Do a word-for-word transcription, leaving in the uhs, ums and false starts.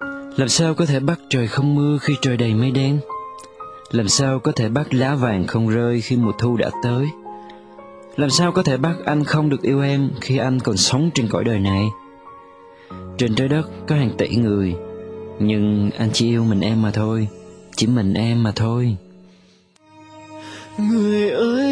Làm sao có thể bắt trời không mưa khi trời đầy mây đen? Làm sao có thể bắt lá vàng không rơi khi mùa thu đã tới? Làm sao có thể bắt anh không được yêu em khi anh còn sống trên cõi đời này? Trên trái đất có hàng tỷ người, nhưng anh chỉ yêu mình em mà thôi, chỉ mình em mà thôi. Người ơi